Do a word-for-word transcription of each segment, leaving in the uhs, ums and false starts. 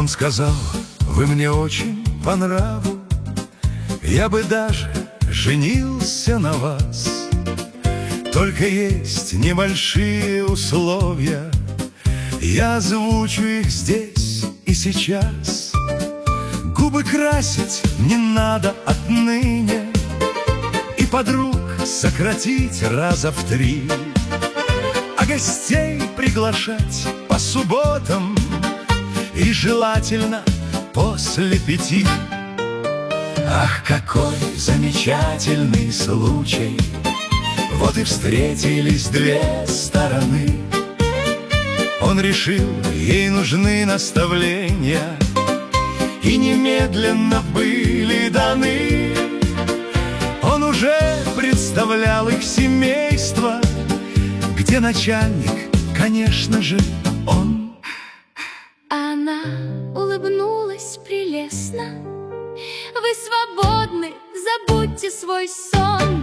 Он сказал: вы мне очень по нраву, я бы даже женился на вас. Только есть небольшие условия, я озвучу их здесь и сейчас. Губы красить не надо отныне, и подруг сократить раза в три, а гостей приглашать по субботам и желательно после пяти. Ах, какой замечательный случай! Вот и встретились две стороны. Он решил, ей нужны наставления, и немедленно были даны. Он уже представлял их семейство, где начальник, конечно же, он. Она улыбнулась прелестно: вы свободны, забудьте свой сон.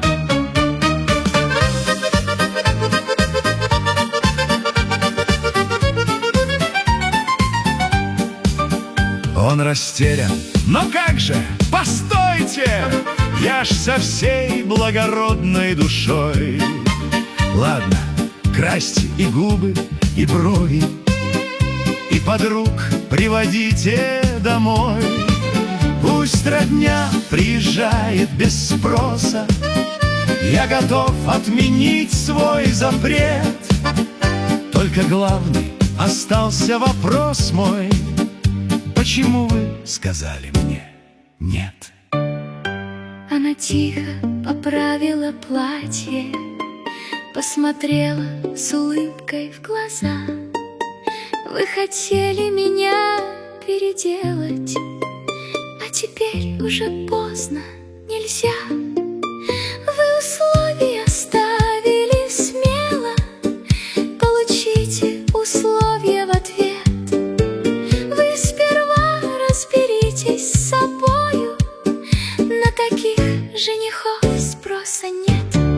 Он растерян: но как же, постойте, я ж со всей благородной душой. Ладно, красьте и губы, и брови, и подруг приводите домой. Пусть родня приезжает без спроса, я готов отменить свой запрет. Только главный остался вопрос мой: почему вы сказали мне нет? Она тихо поправила платье, посмотрела с улыбкой в глаза. Вы хотели меня переделать, а теперь уже поздно, нельзя. Вы условия ставили смело, получите условия в ответ. Вы сперва разберитесь с собою, на таких женихов спроса нет.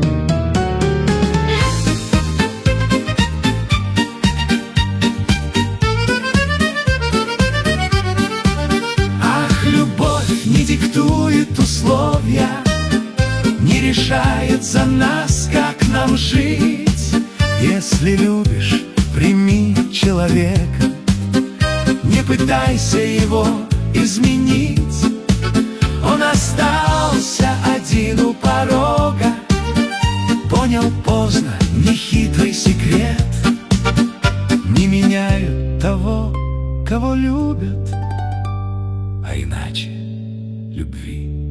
Не диктует условия, не решает за нас, как нам жить. Если любишь, прими человека, не пытайся его изменить. Он остался один у порога, понял поздно нехитрый секрет. Не меняют того, кого любят, а иначе любви